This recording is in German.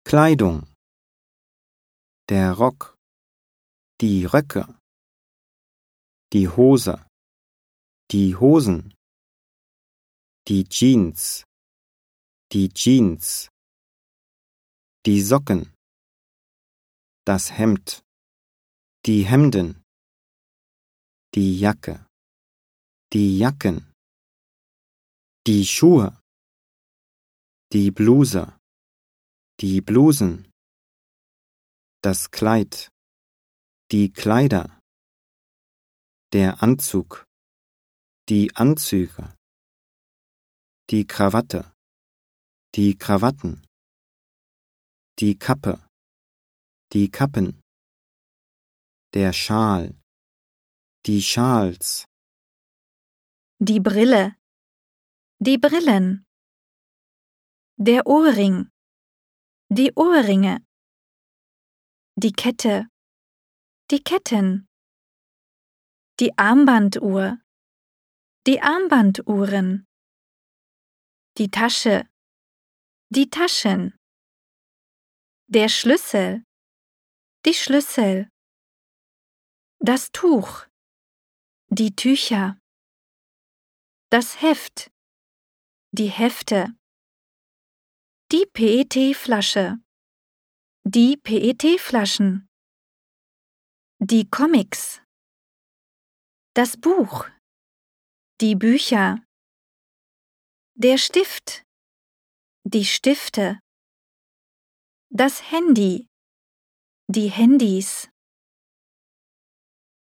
Kleidung, der Rock, die Röcke, die Hose, die Hosen, die Jeans, die Jeans, die Socken, das Hemd, die Hemden, die Jacke, die Jacken, die Schuhe, die Bluse, die Blusen, das Kleid, die Kleider, der Anzug, die Anzüge, die Krawatte, die Krawatten, die Kappe, die Kappen, der Schal, die Schals, die Brille, die Brillen, der Ohrring, die Ohrringe, die Kette, die Ketten, die Armbanduhr, die Armbanduhren, die Tasche, die Taschen, der Schlüssel, die Schlüssel, das Tuch, die Tücher, das Heft, die Hefte, die PET-Flasche, die PET-Flaschen, die Comics, das Buch, die Bücher, der Stift, die Stifte, das Handy, die Handys,